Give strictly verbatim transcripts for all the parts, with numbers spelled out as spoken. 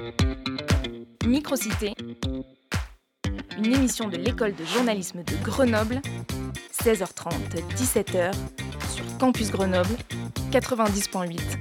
Microcité, une émission de l'école de journalisme de Grenoble, seize heures trente, dix-sept heures, sur Campus Grenoble, quatre-vingt-dix point huit.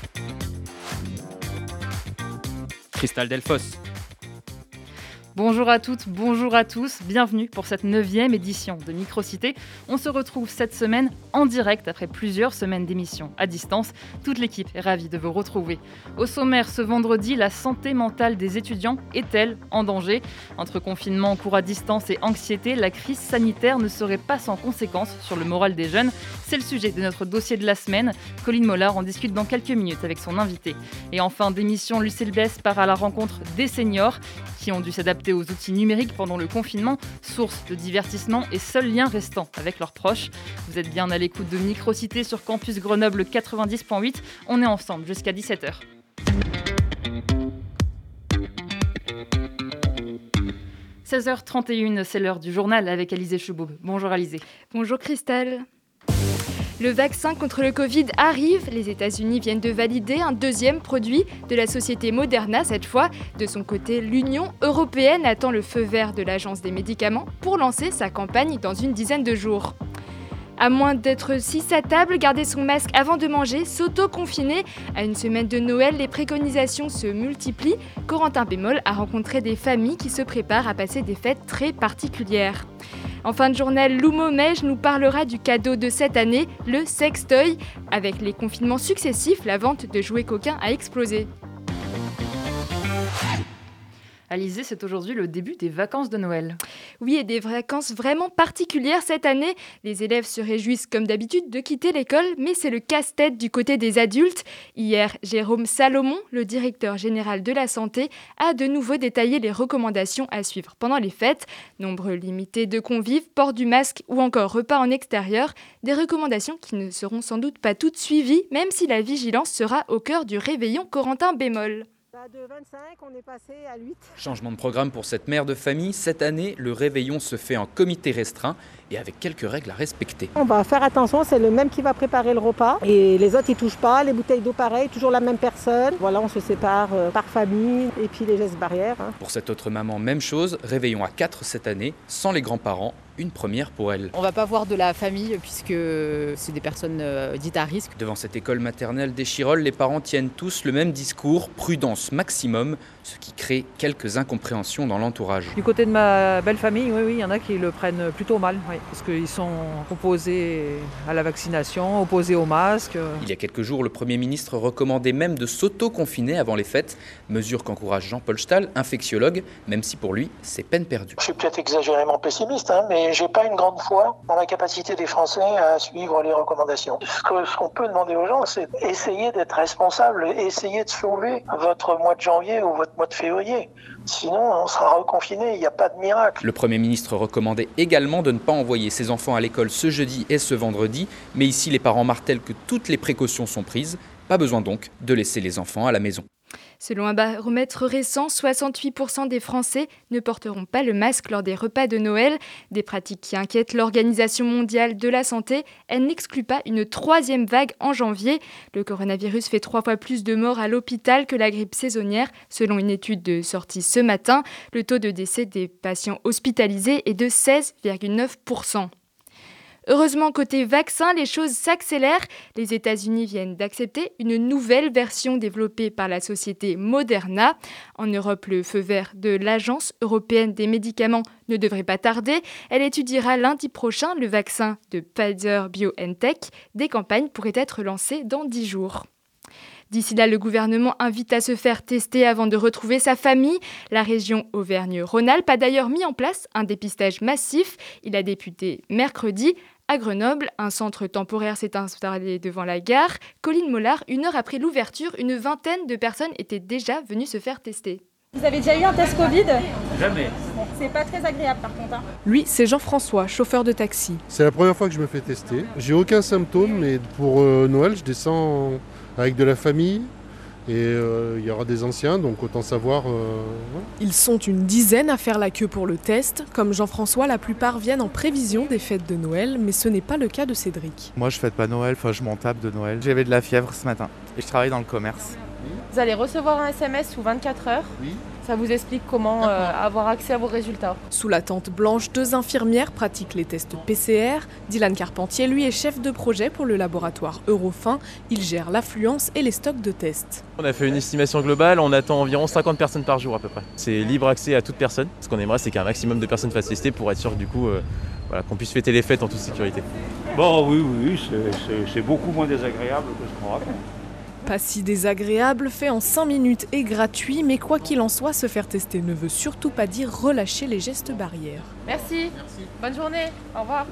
Cristal Delphos. Bonjour à toutes, bonjour à tous, bienvenue pour cette neuvième édition de Microcité. On se retrouve cette semaine en direct après plusieurs semaines d'émissions à distance. Toute l'équipe est ravie de vous retrouver. Au sommaire ce vendredi, la santé mentale des étudiants est-elle en danger ? Entre confinement en cours à distance et anxiété, la crise sanitaire ne serait pas sans conséquences sur le moral des jeunes. C'est le sujet de notre dossier de la semaine. Colline Mollard en discute dans quelques minutes avec son invité. Et en fin d'émission, l'U C L B E S part à la rencontre des seniors qui ont dû s'adapter aux outils numériques pendant le confinement, source de divertissement et seul lien restant avec leurs proches. Vous êtes bien à l'écoute de Microcité sur Campus Grenoble quatre-vingt-dix point huit. On est ensemble jusqu'à dix-sept heures. seize heures trente et une, c'est l'heure du journal avec Alizé Cheboub. Bonjour Alizé. Bonjour Cristal. Le vaccin contre le Covid arrive. Les États-Unis viennent de valider un deuxième produit de la société Moderna cette fois. De son côté, l'Union européenne attend le feu vert de l'Agence des médicaments pour lancer sa campagne dans une dizaine de jours. À moins d'être six à table, garder son masque avant de manger, s'auto-confiner. À une semaine de Noël, les préconisations se multiplient. Corentin Bémol a rencontré des familles qui se préparent à passer des fêtes très particulières. En fin de journal, Lou Momège nous parlera du cadeau de cette année, le sextoy. Avec les confinements successifs, la vente de jouets coquins a explosé. Alizé, c'est aujourd'hui le début des vacances de Noël. Oui, et des vacances vraiment particulières cette année. Les élèves se réjouissent comme d'habitude de quitter l'école, mais c'est le casse-tête du côté des adultes. Hier, Jérôme Salomon, le directeur général de la santé, a de nouveau détaillé les recommandations à suivre pendant les fêtes. Nombre limité de convives, port du masque ou encore repas en extérieur. Des recommandations qui ne seront sans doute pas toutes suivies, même si la vigilance sera au cœur du réveillon Corentin Bémol. De vingt-cinq, on est passé à huit. Changement de programme pour cette mère de famille. Cette année, le réveillon se fait en comité restreint et avec quelques règles à respecter. On va faire attention, c'est le même qui va préparer le repas. Et les autres, ils touchent pas. Les bouteilles d'eau, pareil, toujours la même personne. Voilà, on se sépare euh, par famille et puis les gestes barrières. Hein. Pour cette autre maman, même chose. Réveillon à quatre cette année, sans les grands-parents. Une première pour elle. On va pas voir de la famille puisque c'est des personnes euh, dites à risque. Devant cette école maternelle d'Échirolles, les parents tiennent tous le même discours, prudence maximum, ce qui crée quelques incompréhensions dans l'entourage. Du côté de ma belle famille, oui, oui, il y en a qui le prennent plutôt mal, oui, parce qu'ils sont opposés à la vaccination, opposés au masque. Il y a quelques jours, le Premier ministre recommandait même de s'auto-confiner avant les fêtes, mesure qu'encourage Jean-Paul Stahl, infectiologue, même si pour lui, c'est peine perdue. Je suis peut-être exagérément pessimiste, hein, mais j'ai pas une grande foi dans la capacité des Français à suivre les recommandations. Ce que, ce qu'on peut demander aux gens, c'est essayer d'être responsable, essayer de sauver votre mois de janvier ou votre mois de février. Sinon, on sera reconfiné, il n'y a pas de miracle. Le Premier ministre recommandait également de ne pas envoyer ses enfants à l'école ce jeudi et ce vendredi, mais ici les parents martèlent que toutes les précautions sont prises. Pas besoin donc de laisser les enfants à la maison. Selon un baromètre récent, soixante-huit pour cent des Français ne porteront pas le masque lors des repas de Noël. Des pratiques qui inquiètent l'Organisation mondiale de la santé. Elle n'exclut pas une troisième vague en janvier. Le coronavirus fait trois fois plus de morts à l'hôpital que la grippe saisonnière. Selon une étude de sortie ce matin, le taux de décès des patients hospitalisés est de seize virgule neuf pour cent. Heureusement, côté vaccin, les choses s'accélèrent. Les États-Unis viennent d'accepter une nouvelle version développée par la société Moderna. En Europe, le feu vert de l'Agence européenne des médicaments ne devrait pas tarder. Elle étudiera lundi prochain le vaccin de Pfizer-BioNTech. Des campagnes pourraient être lancées dans dix jours. D'ici là, le gouvernement invite à se faire tester avant de retrouver sa famille. La région Auvergne-Rhône-Alpes a d'ailleurs mis en place un dépistage massif. Il a débuté mercredi. À Grenoble, un centre temporaire s'est installé devant la gare. Colline Mollard, une heure après l'ouverture, une vingtaine de personnes étaient déjà venues se faire tester. Vous avez déjà eu un test Covid ? Jamais. C'est pas très agréable par contre. Hein. Lui, c'est Jean-François, chauffeur de taxi. C'est la première fois que je me fais tester. J'ai aucun symptôme, mais pour euh, Noël, je descends avec de la famille. Et euh, il y aura des anciens, donc autant savoir... Euh, ouais. Ils sont une dizaine à faire la queue pour le test. Comme Jean-François, la plupart viennent en prévision des fêtes de Noël, mais ce n'est pas le cas de Cédric. Moi, je fête pas Noël, enfin je m'en tape de Noël. J'avais de la fièvre ce matin et je travaille dans le commerce. Vous allez recevoir un S M S sous vingt-quatre heures. Oui. Ça vous explique comment euh, avoir accès à vos résultats. Sous la tente blanche, deux infirmières pratiquent les tests P C R. Dylan Carpentier, lui, est chef de projet pour le laboratoire Eurofin. Il gère l'affluence et les stocks de tests. On a fait une estimation globale, on attend environ cinquante personnes par jour à peu près. C'est libre accès à toute personne. Ce qu'on aimerait, c'est qu'un maximum de personnes fassent tester pour être sûr du coup, euh, voilà, qu'on puisse fêter les fêtes en toute sécurité. Bon oui, oui, c'est, c'est, c'est beaucoup moins désagréable que ce qu'on raconte. Pas si désagréable, fait en cinq minutes et gratuit, mais quoi qu'il en soit, se faire tester ne veut surtout pas dire relâcher les gestes barrières. Merci. Merci. Bonne journée. Au revoir.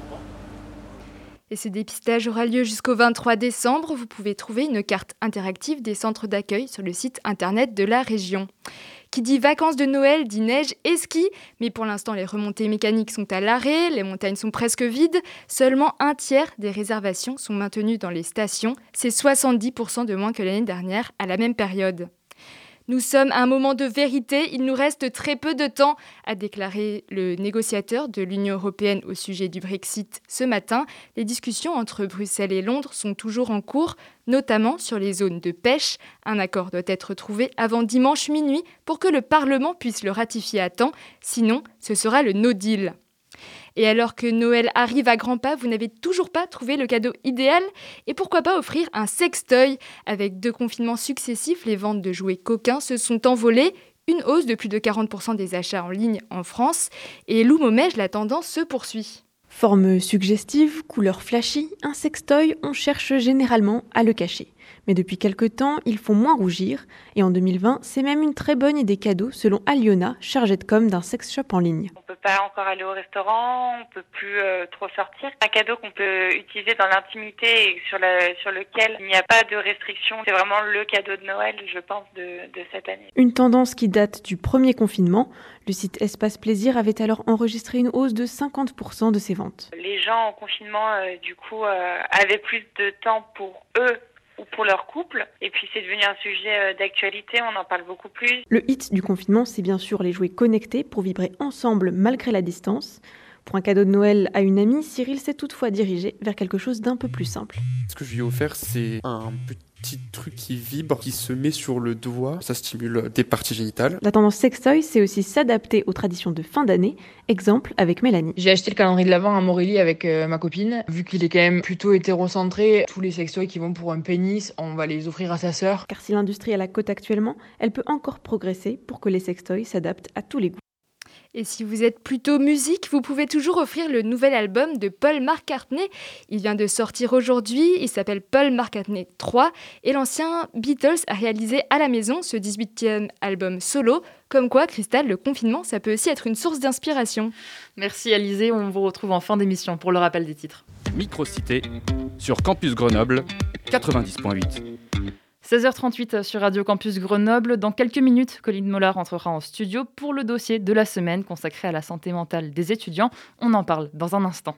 Et ce dépistage aura lieu jusqu'au vingt-trois décembre. Vous pouvez trouver une carte interactive des centres d'accueil sur le site internet de la région. Qui dit vacances de Noël dit neige et ski, mais pour l'instant les remontées mécaniques sont à l'arrêt, les montagnes sont presque vides, seulement un tiers des réservations sont maintenues dans les stations, c'est soixante-dix pour cent de moins que l'année dernière à la même période. Nous sommes à un moment de vérité, il nous reste très peu de temps, a déclaré le négociateur de l'Union européenne au sujet du Brexit ce matin. Les discussions entre Bruxelles et Londres sont toujours en cours, notamment sur les zones de pêche. Un accord doit être trouvé avant dimanche minuit pour que le Parlement puisse le ratifier à temps, sinon ce sera le no deal. Et alors que Noël arrive à grands pas, vous n'avez toujours pas trouvé le cadeau idéal ? Et pourquoi pas offrir un sextoy ? Avec deux confinements successifs, les ventes de jouets coquins se sont envolées. Une hausse de plus de quarante pour cent des achats en ligne en France. Et Lou Momège, la tendance se poursuit. Forme suggestive, couleur flashy, un sextoy, on cherche généralement à le cacher. Mais depuis quelque temps, ils font moins rougir. Et en deux mille vingt, c'est même une très bonne idée cadeau selon Aliona, chargée de com d'un sex shop en ligne. On peut pas encore aller au restaurant, on peut plus euh, trop sortir. Un cadeau qu'on peut utiliser dans l'intimité et sur, la, sur lequel il n'y a pas de restriction. C'est vraiment le cadeau de Noël, je pense, de, de cette année. Une tendance qui date du premier confinement. Le site Espace Plaisir avait alors enregistré une hausse de cinquante pour cent de ses ventes. Les gens en confinement, euh, du coup, euh, avaient plus de temps pour eux ou pour leur couple. Et puis c'est devenu un sujet d'actualité, on en parle beaucoup plus. Le hit du confinement, c'est bien sûr les jouets connectés pour vibrer ensemble malgré la distance. Pour un cadeau de Noël à une amie, Cyril s'est toutefois dirigé vers quelque chose d'un peu plus simple. Ce que je lui ai offert, c'est un petit truc qui vibre, qui se met sur le doigt. Ça stimule des parties génitales. La tendance sextoy, c'est aussi s'adapter aux traditions de fin d'année. Exemple avec Mélanie. J'ai acheté le calendrier de l'Avent à Morelli avec euh, ma copine. Vu qu'il est quand même plutôt hétérocentré, tous les sextoys qui vont pour un pénis, on va les offrir à sa sœur. Car si l'industrie a la cote actuellement, elle peut encore progresser pour que les sextoys s'adaptent à tous les goûts. Et si vous êtes plutôt musique, vous pouvez toujours offrir le nouvel album de Paul McCartney. Il vient de sortir aujourd'hui, il s'appelle Paul McCartney trois et l'ancien Beatles a réalisé à la maison ce dix-huitième album solo. Comme quoi, Cristal, le confinement, ça peut aussi être une source d'inspiration. Merci Alizé, on vous retrouve en fin d'émission pour le rappel des titres. Microcité sur Campus Grenoble quatre-vingt-dix point huit. seize heures trente-huit sur Radio Campus Grenoble. Dans quelques minutes, Colline Mollard entrera en studio pour le dossier de la semaine consacré à la santé mentale des étudiants. On en parle dans un instant.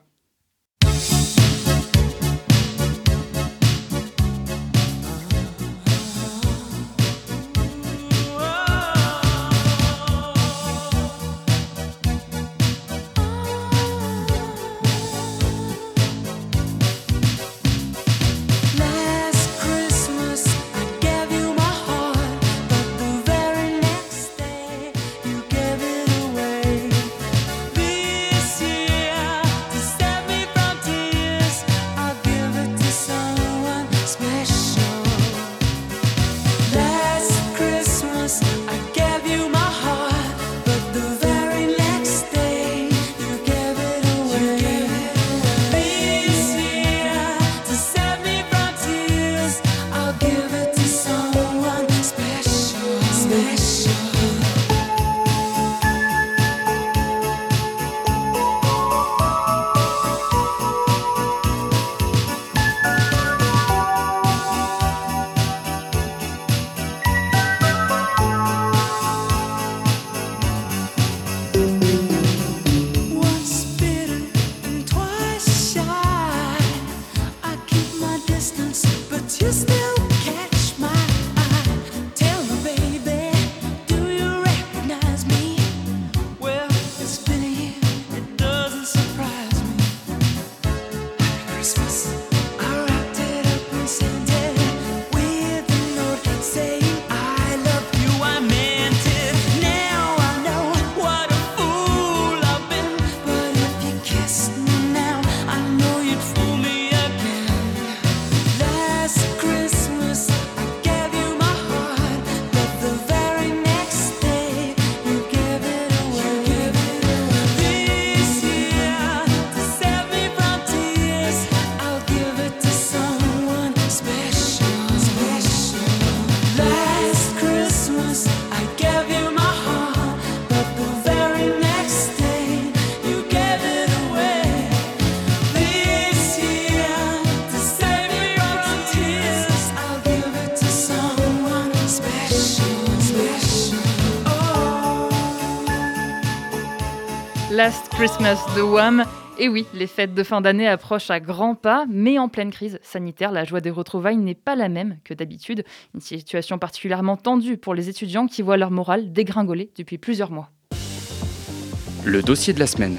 Last Christmas de Wham. Et oui, les fêtes de fin d'année approchent à grands pas, mais en pleine crise sanitaire, la joie des retrouvailles n'est pas la même que d'habitude. Une situation particulièrement tendue pour les étudiants qui voient leur morale dégringoler depuis plusieurs mois. Le dossier de la semaine.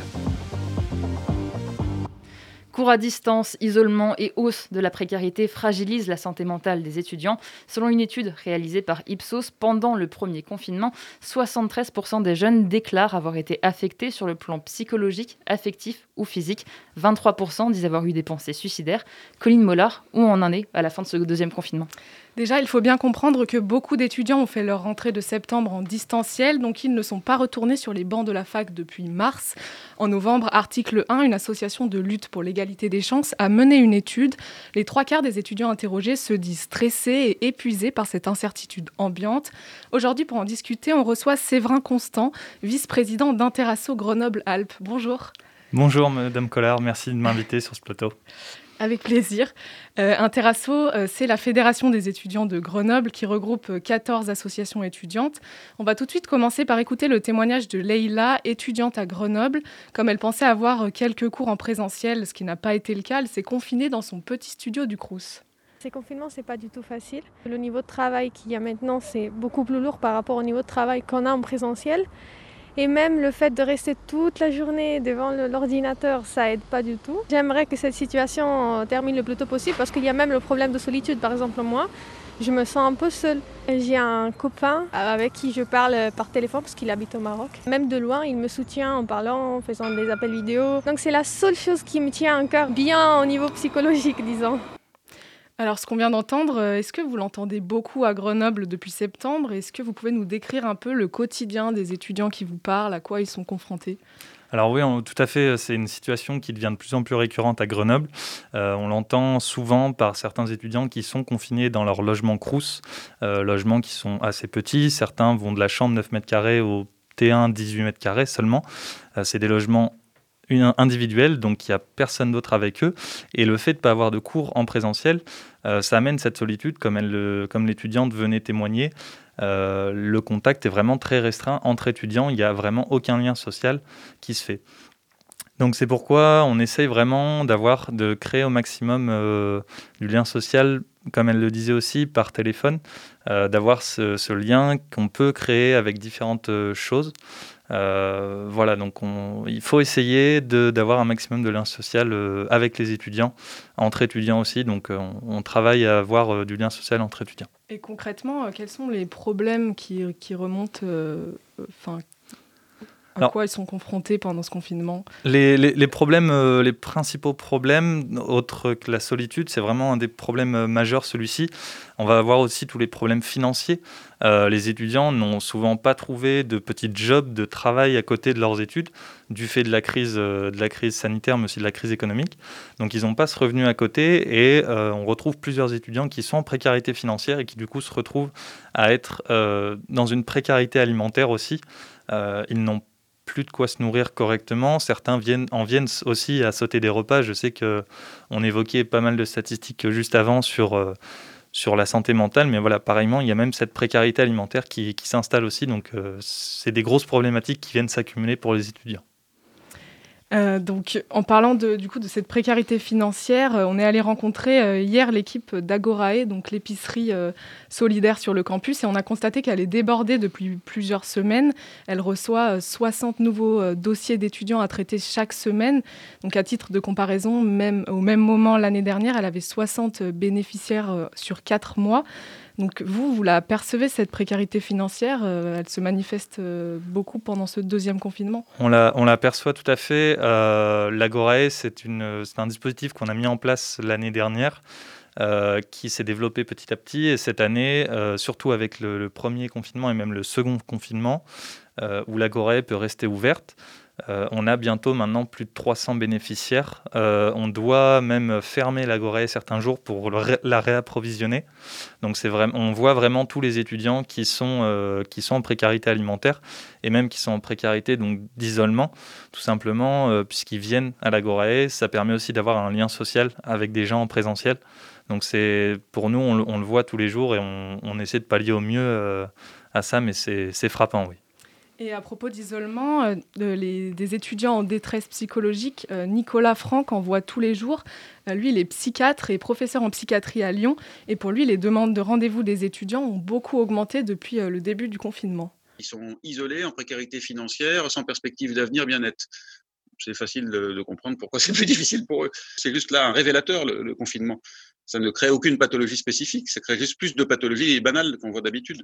Cours à distance, isolement et hausse de la précarité fragilisent la santé mentale des étudiants. Selon une étude réalisée par Ipsos pendant le premier confinement, soixante-treize pour cent des jeunes déclarent avoir été affectés sur le plan psychologique, affectif ou physique. vingt-trois pour cent disent avoir eu des pensées suicidaires. Colline Mollard, où on en est à la fin de ce deuxième confinement ? Déjà, il faut bien comprendre que beaucoup d'étudiants ont fait leur rentrée de septembre en distanciel, donc ils ne sont pas retournés sur les bancs de la fac depuis mars. En novembre, Article un, une association de lutte pour l'égalité des chances, a mené une étude. Les trois quarts des étudiants interrogés se disent stressés et épuisés par cette incertitude ambiante. Aujourd'hui, pour en discuter, on reçoit Séverin Constant, vice-président d'Interasso Grenoble-Alpes. Bonjour. Bonjour Madame Collard, merci de m'inviter sur ce plateau. Avec plaisir. Euh, Interasso, euh, c'est la fédération des étudiants de Grenoble qui regroupe quatorze associations étudiantes. On va tout de suite commencer par écouter le témoignage de Leïla, étudiante à Grenoble. Comme elle pensait avoir quelques cours en présentiel, ce qui n'a pas été le cas, elle s'est confinée dans son petit studio du Crous. Ces confinements, c'est pas du tout facile. Le niveau de travail qu'il y a maintenant, c'est beaucoup plus lourd par rapport au niveau de travail qu'on a en présentiel. Et même le fait de rester toute la journée devant l'ordinateur, ça aide pas du tout. J'aimerais que cette situation termine le plus tôt possible parce qu'il y a même le problème de solitude. Par exemple, moi, je me sens un peu seule. J'ai un copain avec qui je parle par téléphone parce qu'il habite au Maroc. Même de loin, il me soutient en parlant, en faisant des appels vidéo. Donc c'est la seule chose qui me tient à cœur, bien au niveau psychologique, disons. Alors, ce qu'on vient d'entendre, est-ce que vous l'entendez beaucoup à Grenoble depuis septembre ? Est-ce que vous pouvez nous décrire un peu le quotidien des étudiants qui vous parlent, à quoi ils sont confrontés ? Alors oui, on, tout à fait, c'est une situation qui devient de plus en plus récurrente à Grenoble. Euh, on l'entend souvent par certains étudiants qui sont confinés dans leur logement Crous, euh, logements qui sont assez petits. Certains vont de la chambre neuf mètres carrés au T un dix-huit mètres carrés seulement. Euh, c'est des logements Une individuelle, donc il n'y a personne d'autre avec eux. Et le fait de ne pas avoir de cours en présentiel, euh, ça amène cette solitude, comme, elle, le, comme l'étudiante venait témoigner. Euh, le contact est vraiment très restreint entre étudiants, il n'y a vraiment aucun lien social qui se fait. Donc c'est pourquoi on essaye vraiment d'avoir, de créer au maximum euh, du lien social, comme elle le disait aussi, par téléphone, euh, d'avoir ce, ce lien qu'on peut créer avec différentes euh, choses. Euh, voilà, donc on, il faut essayer de, d'avoir un maximum de lien social euh, avec les étudiants, entre étudiants aussi, donc euh, on, on travaille à avoir euh, du lien social entre étudiants. Et concrètement, euh, quels sont les problèmes qui, qui remontent, euh, enfin, à Alors, quoi ils sont confrontés pendant ce confinement ? Les, les, les problèmes, euh, les principaux problèmes, autres que la solitude, c'est vraiment un des problèmes majeurs, celui-ci. On va avoir aussi tous les problèmes financiers. Euh, les étudiants n'ont souvent pas trouvé de petits jobs, de travail à côté de leurs études, du fait de la crise, euh, de la crise sanitaire, mais aussi de la crise économique. Donc ils n'ont pas ce revenu à côté et euh, on retrouve plusieurs étudiants qui sont en précarité financière et qui du coup se retrouvent à être euh, dans une précarité alimentaire aussi. Euh, ils n'ont plus de quoi se nourrir correctement. Certains viennent, en viennent aussi à sauter des repas. Je sais qu'on évoquait pas mal de statistiques juste avant sur, euh, sur la santé mentale, mais voilà, pareillement, il y a même cette précarité alimentaire qui, qui s'installe aussi. Donc, euh, c'est des grosses problématiques qui viennent s'accumuler pour les étudiants. Euh, donc, en parlant de, du coup, de cette précarité financière, euh, on est allé rencontrer euh, hier l'équipe d'Agorae, donc l'épicerie euh, solidaire sur le campus, et on a constaté qu'elle est débordée depuis plusieurs semaines. Elle reçoit euh, soixante nouveaux euh, dossiers d'étudiants à traiter chaque semaine. Donc, à titre de comparaison, même, au même moment l'année dernière, elle avait soixante bénéficiaires euh, sur quatre mois. Donc vous, vous la percevez, cette précarité financière, euh, elle se manifeste euh, beaucoup pendant ce deuxième confinement ? On la, on la perçoit tout à fait. Euh, L'Agorae, c'est, une, c'est un dispositif qu'on a mis en place l'année dernière, euh, qui s'est développé petit à petit. Et cette année, euh, surtout avec le, le premier confinement et même le second confinement, euh, où l'Agorae peut rester ouverte, Euh, on a bientôt maintenant plus de trois cents bénéficiaires. Euh, on doit même fermer l'Agorae certains jours pour le ré- la réapprovisionner. Donc c'est vraiment, on voit vraiment tous les étudiants qui sont, euh, qui sont en précarité alimentaire et même qui sont en précarité donc, d'isolement, tout simplement euh, puisqu'ils viennent à l'Agorae. Ça permet aussi d'avoir un lien social avec des gens en présentiel. Donc c'est, pour nous, on, on le voit tous les jours et on, on essaie de pallier au mieux euh, à ça, mais c'est, c'est frappant, oui. Et à propos d'isolement, euh, de, les, des étudiants en détresse psychologique, euh, Nicolas Franck en voit tous les jours. Euh, lui, il est psychiatre et professeur en psychiatrie à Lyon. Et pour lui, les demandes de rendez-vous des étudiants ont beaucoup augmenté depuis euh, le début du confinement. Ils sont isolés, en précarité financière, sans perspective d'avenir bien nette. C'est facile de, de comprendre pourquoi c'est plus difficile pour eux. C'est juste là un révélateur, le, le confinement. Ça ne crée aucune pathologie spécifique, ça crée juste plus de pathologies banales qu'on voit d'habitude.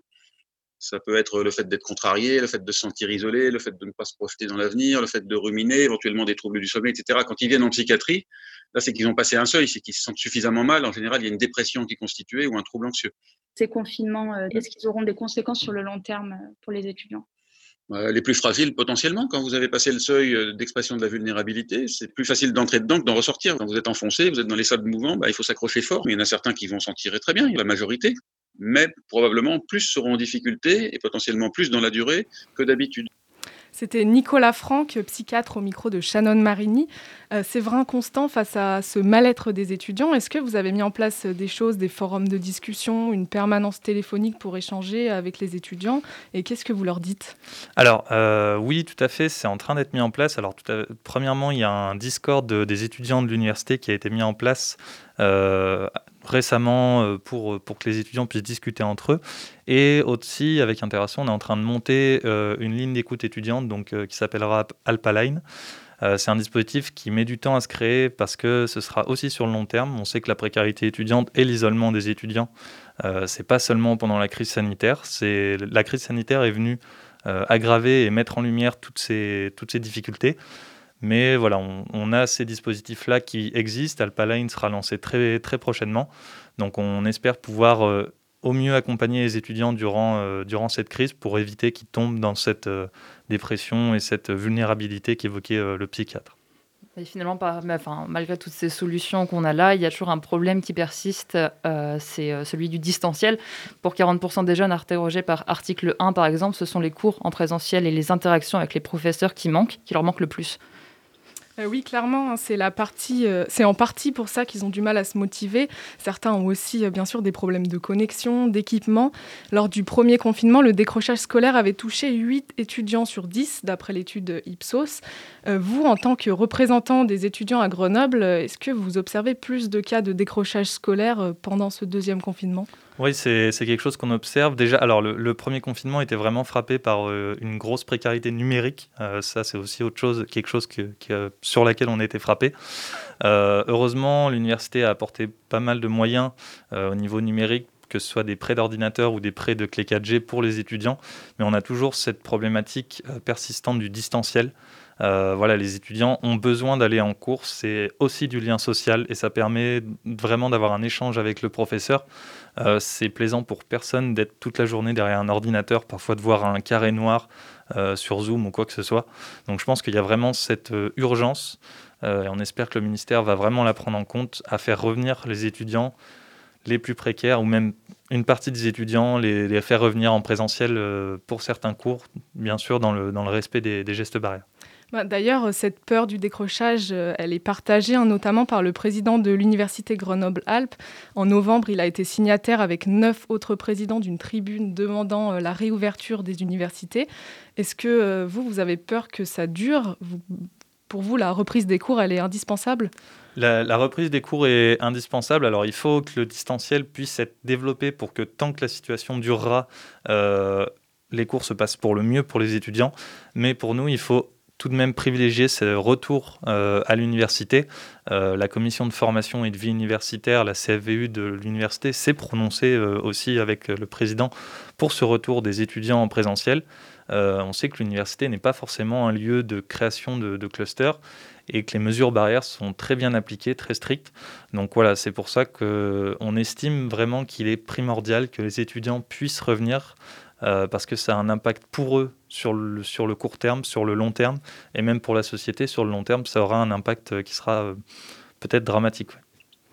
Ça peut être le fait d'être contrarié, le fait de se sentir isolé, le fait de ne pas se projeter dans l'avenir, le fait de ruminer, éventuellement des troubles du sommeil, et cetera. Quand ils viennent en psychiatrie, là, c'est qu'ils ont passé un seuil, c'est qu'ils se sentent suffisamment mal. En général, il y a une dépression qui est constituée ou un trouble anxieux. Ces confinements, est-ce qu'ils auront des conséquences sur le long terme pour les étudiants ? Les plus fragiles, potentiellement. Quand vous avez passé le seuil d'expression de la vulnérabilité, c'est plus facile d'entrer dedans que d'en ressortir. Quand vous êtes enfoncé, vous êtes dans les sables mouvants, bah, il faut s'accrocher fort. Mais il y en a certains qui vont s'en tirer très bien, la majorité. Mais probablement plus seront en difficulté et potentiellement plus dans la durée que d'habitude. C'était Nicolas Franck, psychiatre au micro de Shannon Marini. Euh, Séverin Constant, face à ce mal-être des étudiants, est-ce que vous avez mis en place des choses, des forums de discussion, une permanence téléphonique pour échanger avec les étudiants ? Et qu'est-ce que vous leur dites ? Alors, euh, oui, tout à fait, c'est en train d'être mis en place. Alors, tout à... premièrement, il y a un Discord de, des étudiants de l'université qui a été mis en place euh, récemment pour, pour que les étudiants puissent discuter entre eux. Et aussi, avec Interaction, on est en train de monter euh, une ligne d'écoute étudiante donc, euh, qui s'appellera Alpaline. Euh, c'est un dispositif qui met du temps à se créer parce que ce sera aussi sur le long terme. On sait que la précarité étudiante et l'isolement des étudiants, euh, c'est pas seulement pendant la crise sanitaire. C'est... La crise sanitaire est venue euh, aggraver et mettre en lumière toutes ces, toutes ces difficultés. Mais voilà, on, on a ces dispositifs-là qui existent. Alpaline sera lancé très, très prochainement. Donc on espère pouvoir euh, au mieux accompagner les étudiants durant, euh, durant cette crise pour éviter qu'ils tombent dans cette euh, dépression et cette vulnérabilité qu'évoquait euh, le psychiatre. Et finalement, par, enfin, malgré toutes ces solutions qu'on a là, il y a toujours un problème qui persiste, euh, c'est euh, celui du distanciel. Pour quarante pour cent des jeunes interrogés par article un, par exemple, ce sont les cours en présentiel et les interactions avec les professeurs qui manquent, qui leur manquent le plus. Euh, oui, clairement, hein, c'est, la partie, euh, c'est en partie pour ça qu'ils ont du mal à se motiver. Certains ont aussi, euh, bien sûr, des problèmes de connexion, d'équipement. Lors du premier confinement, le décrochage scolaire avait touché huit étudiants sur dix, d'après l'étude Ipsos. Euh, vous, en tant que représentant des étudiants à Grenoble, est-ce que vous observez plus de cas de décrochage scolaire euh, pendant ce deuxième confinement ? Oui, c'est, c'est quelque chose qu'on observe. Déjà, alors le, le premier confinement était vraiment frappé par euh, une grosse précarité numérique. Euh, ça, c'est aussi autre chose, quelque chose que, que, sur laquelle on a été frappé. Euh, heureusement, l'université a apporté pas mal de moyens euh, au niveau numérique, que ce soit des prêts d'ordinateur ou des prêts de clé quatre G pour les étudiants. Mais on a toujours cette problématique euh, persistante du distanciel. Euh, voilà, les étudiants ont besoin d'aller en cours, c'est aussi du lien social et ça permet vraiment d'avoir un échange avec le professeur. Euh, c'est plaisant pour personne d'être toute la journée derrière un ordinateur, parfois de voir un carré noir euh, sur Zoom ou quoi que ce soit. Donc je pense qu'il y a vraiment cette euh, urgence euh, et on espère que le ministère va vraiment la prendre en compte à faire revenir les étudiants les plus précaires ou même une partie des étudiants, les, les faire revenir en présentiel euh, pour certains cours, bien sûr dans le, dans le respect des, des gestes barrières. D'ailleurs, cette peur du décrochage, elle est partagée hein, notamment par le président de l'université Grenoble-Alpes. En novembre, il a été signataire avec neuf autres présidents d'une tribune demandant la réouverture des universités. Est-ce que euh, vous, vous avez peur que ça dure ? vous, Pour vous, la reprise des cours, elle est indispensable ? La, la reprise des cours est indispensable. Alors, il faut que le distanciel puisse être développé pour que tant que la situation durera, euh, les cours se passent pour le mieux pour les étudiants. Mais pour nous, il faut tout de même privilégier ce retour euh, à l'université. Euh, la commission de formation et de vie universitaire, la C F V U de l'université, s'est prononcée euh, aussi avec le président pour ce retour des étudiants en présentiel. Euh, on sait que l'université n'est pas forcément un lieu de création de, de clusters et que les mesures barrières sont très bien appliquées, très strictes. Donc voilà, c'est pour ça qu'on estime vraiment qu'il est primordial que les étudiants puissent revenir Euh, parce que ça a un impact pour eux sur le, sur le court terme, sur le long terme, et même pour la société, sur le long terme, ça aura un impact qui sera euh, peut-être dramatique. Ouais.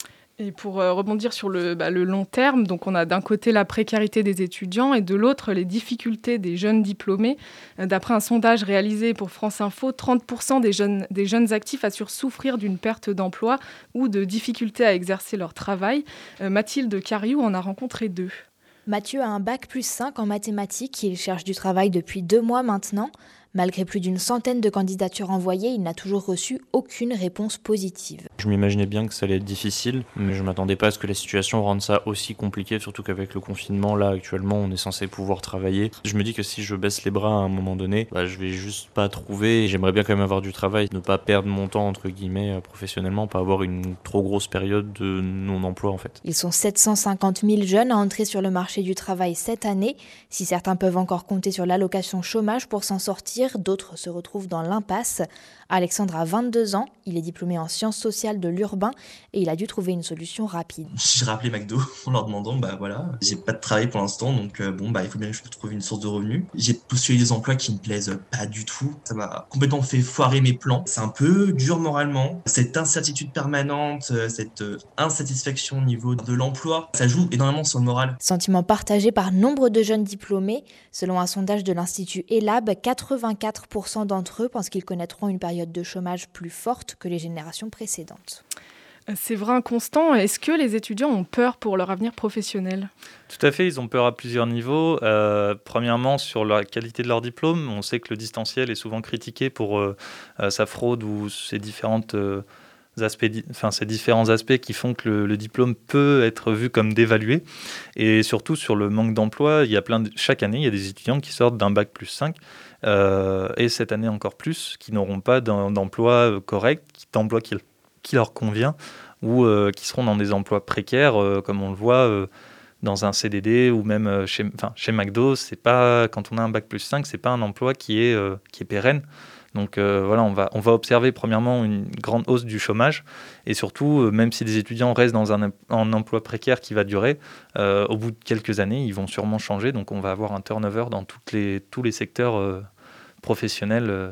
Et pour euh, rebondir sur le, bah, le long terme, donc on a d'un côté la précarité des étudiants et de l'autre les difficultés des jeunes diplômés. Euh, d'après un sondage réalisé pour France Info, trente pour cent des jeunes, des jeunes actifs assurent souffrir d'une perte d'emploi ou de difficultés à exercer leur travail. Euh, Mathilde Cariou en a rencontré deux. Mathieu a un bac plus cinq en mathématiques, il cherche du travail depuis deux mois maintenant. Malgré plus d'une centaine de candidatures envoyées, il n'a toujours reçu aucune réponse positive. Je m'imaginais bien que ça allait être difficile, mais je ne m'attendais pas à ce que la situation rende ça aussi compliqué, surtout qu'avec le confinement, là, actuellement, on est censé pouvoir travailler. Je me dis que si je baisse les bras à un moment donné, bah, je vais juste pas trouver. J'aimerais bien quand même avoir du travail, ne pas perdre mon temps, entre guillemets, professionnellement, pas avoir une trop grosse période de non-emploi, en fait. Ils sont sept cent cinquante mille jeunes à entrer sur le marché du travail cette année. Si certains peuvent encore compter sur l'allocation chômage pour s'en sortir, d'autres se retrouvent dans l'impasse. Alexandre a vingt-deux ans, il est diplômé en sciences sociales de l'urbain et il a dû trouver une solution rapide. J'ai rappelé McDo en leur demandant, bah voilà, j'ai pas de travail pour l'instant, donc euh, bon, bah il faut bien que je trouve une source de revenus. J'ai postulé des emplois qui me plaisent pas du tout. Ça m'a complètement fait foirer mes plans. C'est un peu dur moralement. Cette incertitude permanente, cette insatisfaction au niveau de l'emploi, ça joue énormément sur le moral. Sentiment partagé par nombre de jeunes diplômés. Selon un sondage de l'Institut Elab, quatre-vingt-quatre pour cent d'entre eux pensent qu'ils connaîtront une période de chômage plus forte que les générations précédentes. C'est vrai, inconstant. Est-ce que les étudiants ont peur pour leur avenir professionnel ? Tout à fait, ils ont peur à plusieurs niveaux. Euh, premièrement, sur la qualité de leur diplôme. On sait que le distanciel est souvent critiqué pour euh, sa fraude ou ses différentes... Euh, Aspects, enfin, ces différents aspects qui font que le, le diplôme peut être vu comme dévalué. Et surtout sur le manque d'emploi, il y a plein de, chaque année, il y a des étudiants qui sortent d'un bac plus cinq, euh, et cette année encore plus, qui n'auront pas d'un, d'emploi correct, d'emploi qui, qui leur convient, ou euh, qui seront dans des emplois précaires, euh, comme on le voit euh, dans un C D D, ou même chez, enfin, chez McDo. C'est pas, quand on a un bac plus cinq, c'est pas un emploi qui est, euh, qui est pérenne. Donc euh, voilà, on va, on va observer premièrement une grande hausse du chômage et surtout, euh, même si des étudiants restent dans un, un emploi précaire qui va durer, euh, au bout de quelques années, ils vont sûrement changer. Donc on va avoir un turnover dans toutes les, tous les secteurs euh, professionnels. Euh.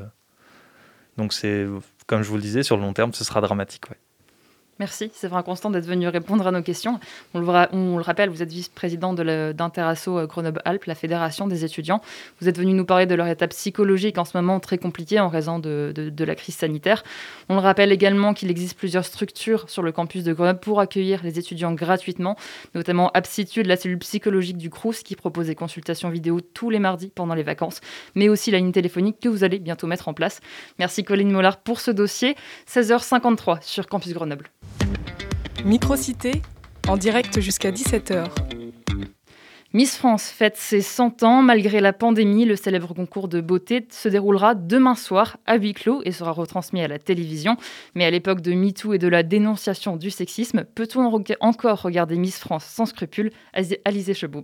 Donc c'est, comme je vous le disais, sur le long terme, ce sera dramatique. Ouais. Merci, c'est vrai Constant d'être venu répondre à nos questions. On le, ra- on le rappelle, vous êtes vice-président de le, d'Interasso Grenoble-Alpes, la fédération des étudiants. Vous êtes venu nous parler de leur état psychologique en ce moment très compliqué en raison de, de, de la crise sanitaire. On le rappelle également qu'il existe plusieurs structures sur le campus de Grenoble pour accueillir les étudiants gratuitement, notamment Aptitude, la cellule psychologique du Crous qui propose des consultations vidéo tous les mardis pendant les vacances, mais aussi la ligne téléphonique que vous allez bientôt mettre en place. Merci Colline Mollard pour ce dossier. seize heures cinquante-trois sur Campus Grenoble. Microcité, en direct jusqu'à dix-sept heures. Miss France fête ses cent ans. Malgré la pandémie, le célèbre concours de beauté se déroulera demain soir à huis clos et sera retransmis à la télévision. Mais à l'époque de MeToo et de la dénonciation du sexisme, peut-on encore regarder Miss France sans scrupules ? Alizé Cheboub.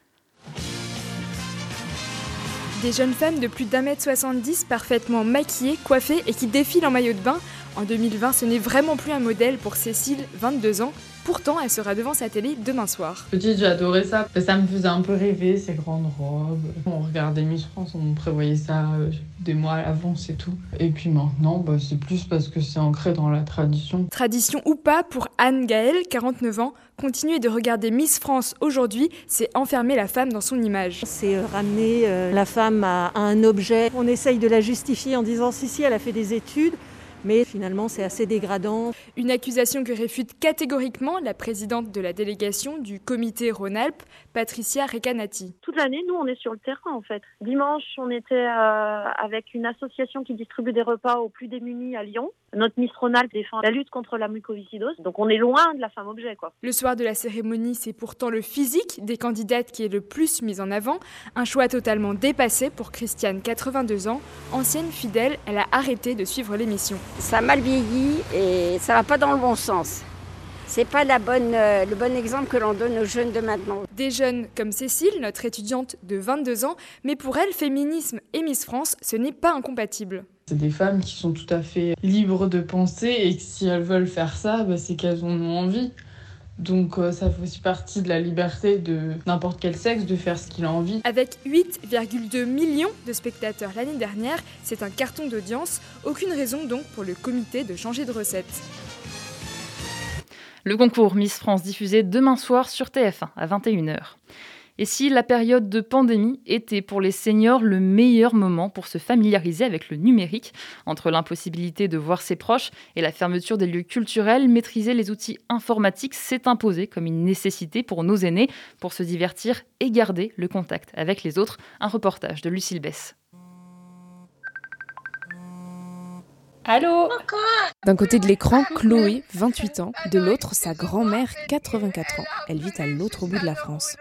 Des jeunes femmes de plus d'un mètre soixante-dix, parfaitement maquillées, coiffées et qui défilent en maillot de bain. En deux mille vingt, ce n'est vraiment plus un modèle pour Cécile, vingt-deux ans. Pourtant, elle sera devant sa télé demain soir. Petite, j'adorais ça. Ça me faisait un peu rêver, ces grandes robes. On regardait Miss France, on prévoyait ça des mois à l'avance et tout. Et puis maintenant, bah, c'est plus parce que c'est ancré dans la tradition. Tradition ou pas, pour Anne Gaëlle, quarante-neuf ans, continuer de regarder Miss France aujourd'hui, c'est enfermer la femme dans son image. C'est ramener euh, la femme à, à un objet. On essaye de la justifier en disant si, si, elle a fait des études. Mais finalement, c'est assez dégradant. Une accusation que réfute catégoriquement la présidente de la délégation du comité Rhône-Alpes, Patricia Recanati. Toute l'année, nous, on est sur le terrain, en fait. Dimanche, on était euh, avec une association qui distribue des repas aux plus démunis à Lyon. Notre Miss Rhône-Alpes défend la lutte contre la mucoviscidose. Donc, on est loin de la femme objet, quoi. Le soir de la cérémonie, c'est pourtant le physique des candidates qui est le plus mis en avant. Un choix totalement dépassé pour Christiane, quatre-vingt-deux ans. Ancienne fidèle, elle a arrêté de suivre l'émission. Ça a mal vieilli et ça va pas dans le bon sens. C'est pas la bonne, euh, le bon exemple que l'on donne aux jeunes de maintenant. Des jeunes comme Cécile, notre étudiante de vingt-deux ans, mais pour elle, féminisme et Miss France, ce n'est pas incompatible. C'est des femmes qui sont tout à fait libres de penser et que si elles veulent faire ça, bah, c'est qu'elles en ont envie. Donc euh, ça fait aussi partie de la liberté de n'importe quel sexe de faire ce qu'il a envie. Avec huit virgule deux millions de spectateurs l'année dernière, c'est un carton d'audience. Aucune raison donc pour le comité de changer de recette. Le concours Miss France diffusé demain soir sur T F un à vingt et une heures. Et si la période de pandémie était pour les seniors le meilleur moment pour se familiariser avec le numérique, entre l'impossibilité de voir ses proches et la fermeture des lieux culturels, maîtriser les outils informatiques s'est imposé comme une nécessité pour nos aînés pour se divertir et garder le contact avec les autres. Un reportage de Lucille Bess. Allô ? D'un côté de l'écran, Chloé, vingt-huit ans, de l'autre, sa grand-mère, quatre-vingt-quatre ans. Elle vit à l'autre bout de la France.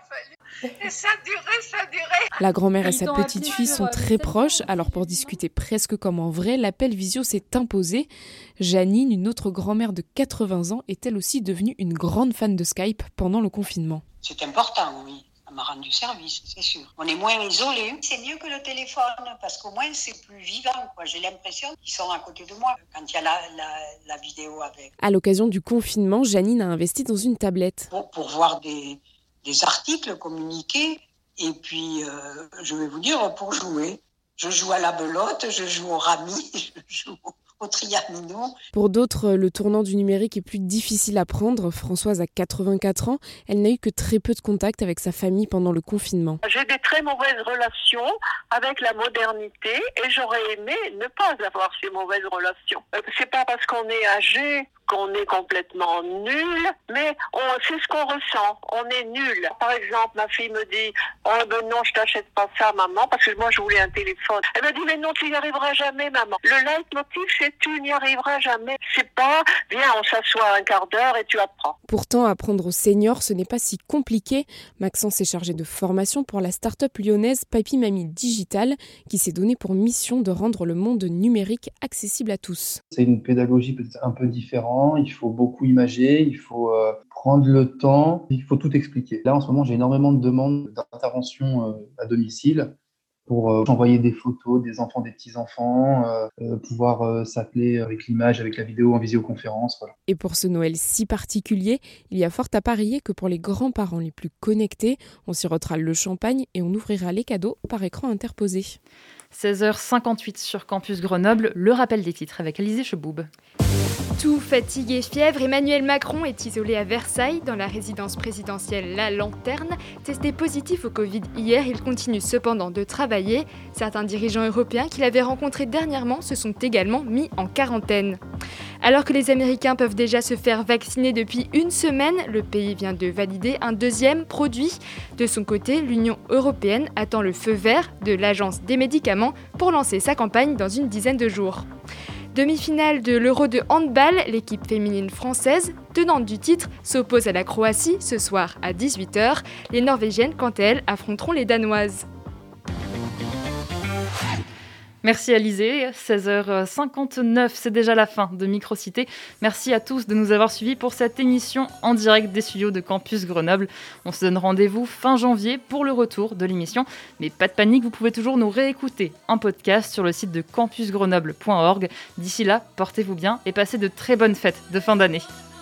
Et ça durait, ça durait. La grand-mère et sa petite-fille sont très proches, alors pour discuter presque comme en vrai, l'appel visio s'est imposé. Janine, une autre grand-mère de quatre-vingts ans, est elle aussi devenue une grande fan de Skype pendant le confinement. C'est important, oui. Ça m'a rendu service, c'est sûr. On est moins isolés. C'est mieux que le téléphone, parce qu'au moins c'est plus vivant, quoi. J'ai l'impression qu'ils sont à côté de moi quand il y a la, la, la vidéo avec. À l'occasion du confinement, Janine a investi dans une tablette. Pour, pour voir des, des articles communiqués, et puis euh, je vais vous dire, pour jouer. Je joue à la belote, je joue au rami, je joue au triamino. Pour d'autres, le tournant du numérique est plus difficile à prendre. Françoise a quatre-vingt-quatre ans. Elle n'a eu que très peu de contact avec sa famille pendant le confinement. J'ai des très mauvaises relations avec la modernité et j'aurais aimé ne pas avoir ces mauvaises relations. C'est pas parce qu'on est âgé qu'on est complètement nul, mais on, c'est ce qu'on ressent. On est nul. Par exemple, ma fille me dit « Oh ben non, je t'achète pas ça, maman, parce que moi je voulais un téléphone. » Elle me dit « Mais non, tu n'y arriveras jamais, maman. » Le leitmotiv, c'est « Tu n'y arriveras jamais. » C'est pas « Viens, on s'assoit un quart d'heure et tu apprends. » Pourtant, apprendre aux seniors, ce n'est pas si compliqué. Maxence est chargé de formation pour la start-up lyonnaise Papy Mamie Digital, qui s'est donné pour mission de rendre le monde numérique accessible à tous. C'est une pédagogie peut-être un peu différente. Il faut beaucoup imager, il faut euh, prendre le temps, il faut tout expliquer. Là, en ce moment, j'ai énormément de demandes d'intervention euh, à domicile pour euh, envoyer des photos des enfants, des petits-enfants, euh, euh, pouvoir euh, s'appeler avec l'image, avec la vidéo en visioconférence. Voilà. Et pour ce Noël si particulier, il y a fort à parier que pour les grands-parents les plus connectés, on sirotera le champagne et on ouvrira les cadeaux par écran interposé. seize heures cinquante-huit sur Campus Grenoble, le rappel des titres avec Alizé Cheboub. Tout fatigue et fièvre, Emmanuel Macron est isolé à Versailles, dans la résidence présidentielle La Lanterne. Testé positif au Covid hier, il continue cependant de travailler. Certains dirigeants européens qu'il avait rencontrés dernièrement se sont également mis en quarantaine. Alors que les Américains peuvent déjà se faire vacciner depuis une semaine, le pays vient de valider un deuxième produit. De son côté, l'Union européenne attend le feu vert de l'Agence des médicaments pour lancer sa campagne dans une dizaine de jours. Demi-finale de l'Euro de handball, l'équipe féminine française, tenante du titre, s'oppose à la Croatie ce soir à dix-huit heures. Les Norvégiennes, quant à elles, affronteront les Danoises. Merci Alizé, seize heures cinquante-neuf, c'est déjà la fin de Microcité. Merci à tous de nous avoir suivis pour cette émission en direct des studios de Campus Grenoble. On se donne rendez-vous fin janvier pour le retour de l'émission. Mais pas de panique, vous pouvez toujours nous réécouter en podcast sur le site de campus grenoble point org. D'ici là, portez-vous bien et passez de très bonnes fêtes de fin d'année.